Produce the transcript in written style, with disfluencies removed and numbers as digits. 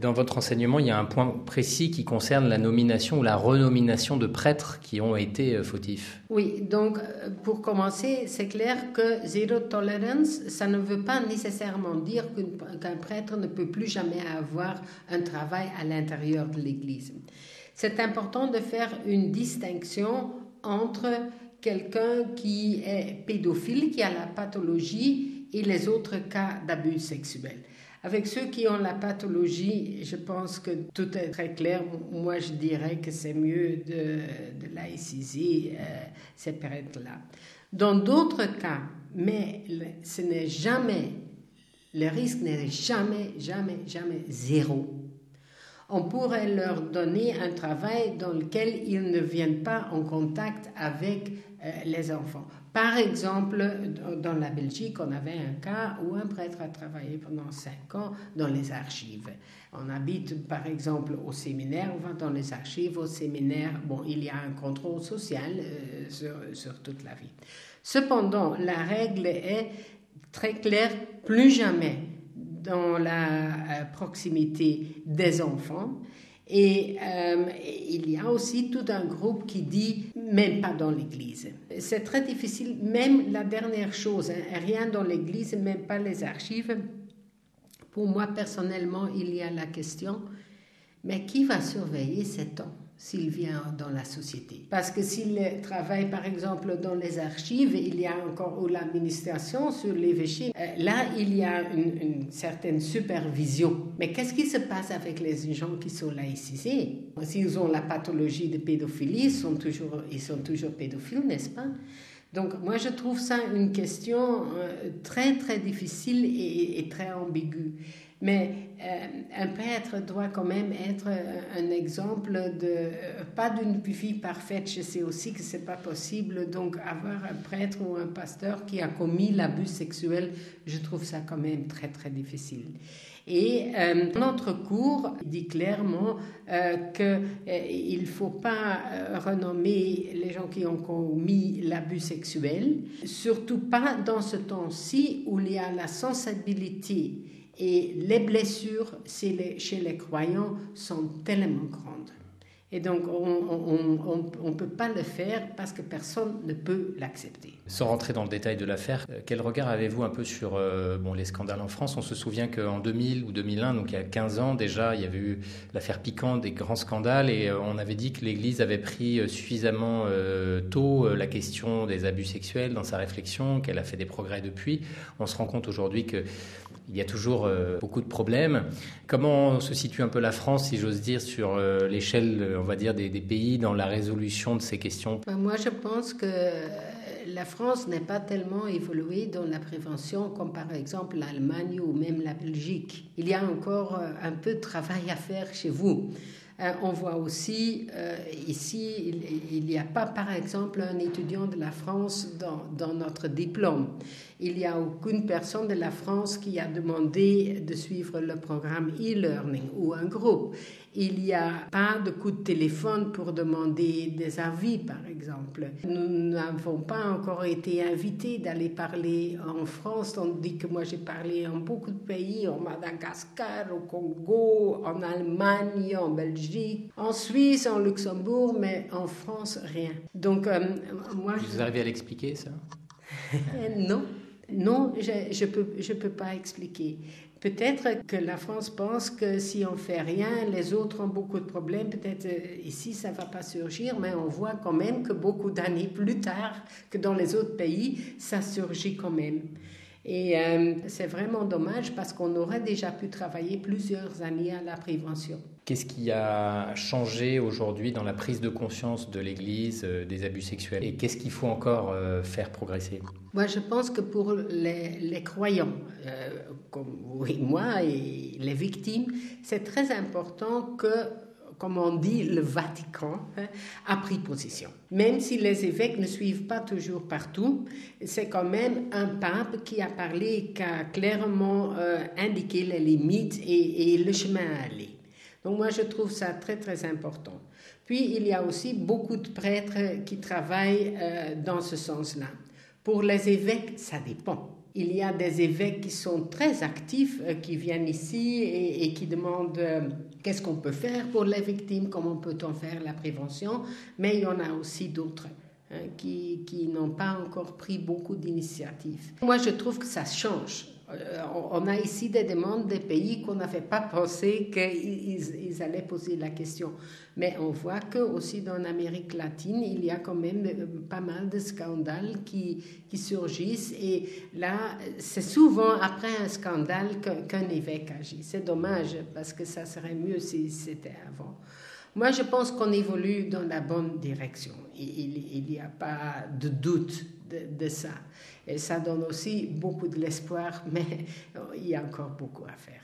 Dans votre enseignement, il y a un point précis qui concerne la nomination ou la renomination de prêtres qui ont été fautifs. Oui, donc pour commencer, c'est clair que zéro tolerance, ça ne veut pas nécessairement dire qu'un prêtre ne peut plus jamais avoir un travail à l'intérieur de l'Église. C'est important de faire une distinction entre quelqu'un qui est pédophile, qui a la pathologie, et les autres cas d'abus sexuels. Avec ceux qui ont la pathologie, je pense que tout est très clair. Moi, je dirais que c'est mieux de laïciser ces prêtres-là. Dans d'autres cas, mais ce n'est jamais, le risque n'est jamais zéro. On pourrait leur donner un travail dans lequel ils ne viennent pas en contact avec les enfants. Par exemple, dans la Belgique, on avait un cas où un prêtre a travaillé pendant 5 ans dans les archives. On habite, par exemple, au séminaire, on va dans les archives, au séminaire, il y a un contrôle social sur toute la vie. Cependant, la règle est très claire, plus jamais dans la proximité des enfants. Et il y a aussi tout un groupe qui dit même pas dans l'église. C'est très difficile, même la dernière chose, rien dans l'église, même pas les archives. Pour moi personnellement, il y a la question, mais qui va surveiller cet homme s'il vient dans la société? Parce que s'il travaille par exemple dans les archives, il y a encore ou l'administration sur l'évêché, là il y a une certaine supervision. Mais qu'est-ce qui se passe avec les gens qui sont laïcisés? S'ils ont la pathologie de pédophilie, ils sont toujours pédophiles, n'est-ce pas? Donc moi je trouve ça une question très très difficile et très ambiguë. Mais un prêtre doit quand même être un exemple pas d'une vie parfaite. Je sais aussi que c'est pas possible. Donc avoir un prêtre ou un pasteur qui a commis l'abus sexuel, je trouve ça quand même très très difficile. Et notre cours dit clairement qu'il ne faut pas renommer les gens qui ont commis l'abus sexuel, surtout pas dans ce temps-ci où il y a la sensibilité et les blessures chez les croyants sont tellement grandes. Et donc, on ne peut pas le faire parce que personne ne peut l'accepter. Sans rentrer dans le détail de l'affaire, quel regard avez-vous un peu sur les scandales en France? On se souvient qu'en 2000 ou 2001, donc il y a 15 ans déjà, il y avait eu l'affaire Piquant, des grands scandales, et on avait dit que l'Église avait pris suffisamment tôt la question des abus sexuels dans sa réflexion, qu'elle a fait des progrès depuis. On se rend compte aujourd'hui qu'il y a toujours beaucoup de problèmes. Comment se situe un peu la France, si j'ose dire, sur l'échelle, on va dire, des pays dans la résolution de ces questions? Moi, je pense que la France n'est pas tellement évoluée dans la prévention comme par exemple l'Allemagne ou même la Belgique. Il y a encore un peu de travail à faire chez vous. On voit aussi ici, il n'y a pas par exemple un étudiant de la France dans notre diplôme. Il n'y a aucune personne de la France qui a demandé de suivre le programme e-learning ou un groupe. Il n'y a pas de coup de téléphone pour demander des avis, par exemple. Nous n'avons pas encore été invités d'aller parler en France, tandis que moi j'ai parlé en beaucoup de pays, en Madagascar, au Congo, en Allemagne, en Belgique, en Suisse, en Luxembourg, mais en France, rien. Donc, moi... Vous arrivez à l'expliquer, ça? Non, je peux pas expliquer. Peut-être que la France pense que si on fait rien, les autres ont beaucoup de problèmes. Peut-être ici, ça va pas surgir, mais on voit quand même que beaucoup d'années plus tard que dans les autres pays, ça surgit quand même. Et c'est vraiment dommage parce qu'on aurait déjà pu travailler plusieurs années à la prévention. Qu'est-ce qui a changé aujourd'hui dans la prise de conscience de l'Église des abus sexuels? Et qu'est-ce qu'il faut encore faire progresser? Moi, je pense que pour les croyants, comme moi et les victimes, c'est très important que, comme on dit, le Vatican a pris position. Même si les évêques ne suivent pas toujours partout, c'est quand même un pape qui a parlé, qui a clairement indiqué les limites et le chemin à aller. Donc moi, je trouve ça très, très important. Puis, il y a aussi beaucoup de prêtres qui travaillent dans ce sens-là. Pour les évêques, ça dépend. Il y a des évêques qui sont très actifs, qui viennent ici et qui demandent qu'est-ce qu'on peut faire pour les victimes, comment peut-on faire la prévention, mais il y en a aussi d'autres qui n'ont pas encore pris beaucoup d'initiatives. Moi, je trouve que ça change. On a ici des demandes des pays qu'on n'avait pas pensé qu'ils allaient poser la question. Mais on voit que aussi dans l'Amérique latine, il y a quand même pas mal de scandales qui surgissent. Et là, c'est souvent après un scandale qu'un évêque agit. C'est dommage parce que ça serait mieux si c'était avant. Moi, je pense qu'on évolue dans la bonne direction. Il n'y a pas de doute de ça. Et ça donne aussi beaucoup de l'espoir, mais il y a encore beaucoup à faire.